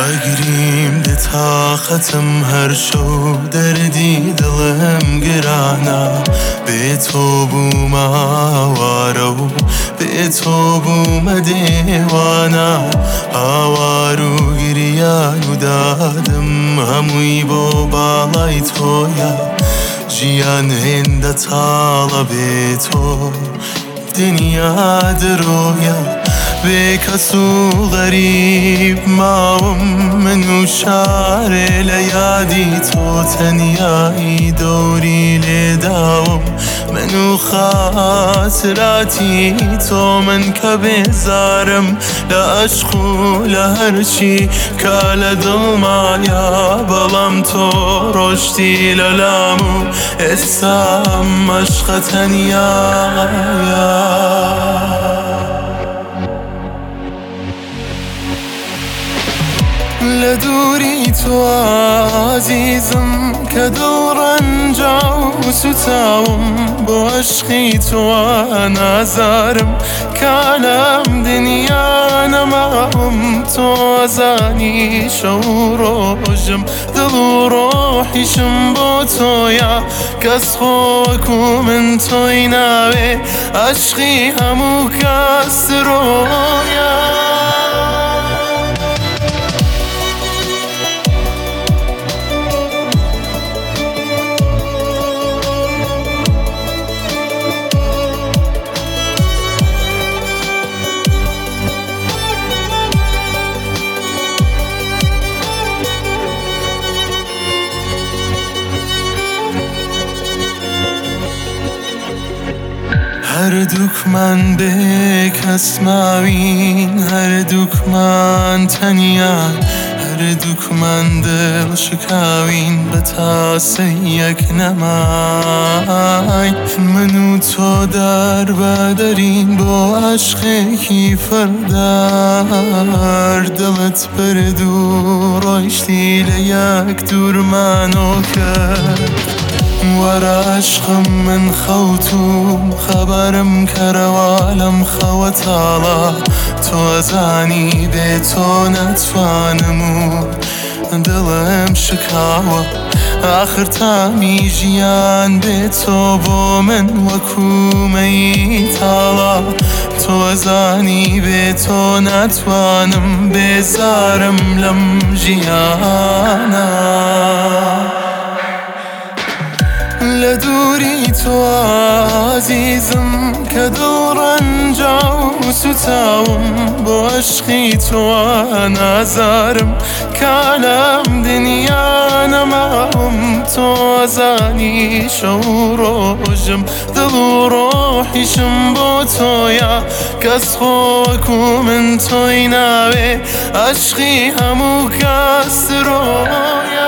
ئەگریم دێ تاقەتم هەر شەو دەردی دڵم گرانە بێ تۆ بوومە هاوارە و بێ تۆ بوومە دێوانە هاوار و گریان و دادم هەمووی بۆ باڵای تۆیە ژیان هێندە تاڵە بێ تۆ دنیا درۆیە بێ کەس و غەریب ماوم من و شارێ لە یادی تۆ تەنیایی دەوری لێداوم من و خاتراتی تۆ من کە بێزارم لە عەشق و لە هەرچی کە لە دڵمایە بەڵام تۆ ڕۆشتی لە لام و ئێستام عەشقە تەنیایە لە دووری تۆ عەزیزم کە دڵڕەنجا و سوتاوم بۆ عەشقی تۆ نازارم کە لەم دنیا نەماوم تۆ ئەزانی شەو و ڕۆژم دڵ و ڕۆحیشم بۆ تۆیە کەس خۆ وەکو من تۆی ناوێ عەشقی هەموو کەس درۆیە هەردووکمان بێ کەس ماوین هەردووکمان تەنیان هەردووکمان دڵ شکاوین بە تاسەی یەک نەمای من و تۆ دەربەدەرین بۆ عەشقێکی فەردار دڵت برد و ڕۆیشتی لە یەک دوورمانۆ کرد وەرە عەشقم من خەوتوم خەبەرم کەرەوە لەم خەوە تاڵە تۆ ئەزانی بێ تۆ نەتوانم و دڵم شکاوە ئاخر تامی ژیان بێ تۆ بۆ من وەکو مەیتاڵە تۆ ئەزانی بێ تۆ ناتوانم بێزارم لەم ژیانە لە دووری تۆ عەزیزم کە دڵڕەنجا و سوتاوم بۆ عەشقی تۆ نازارم کە لەم دنیا نەماوم تۆ ئەزانی شەو و ڕۆژم دڵ و ڕۆحیشم بۆ تۆیە کەس خۆ وەکو من تۆی ناوێ عەشقی هەموو کەس درۆیە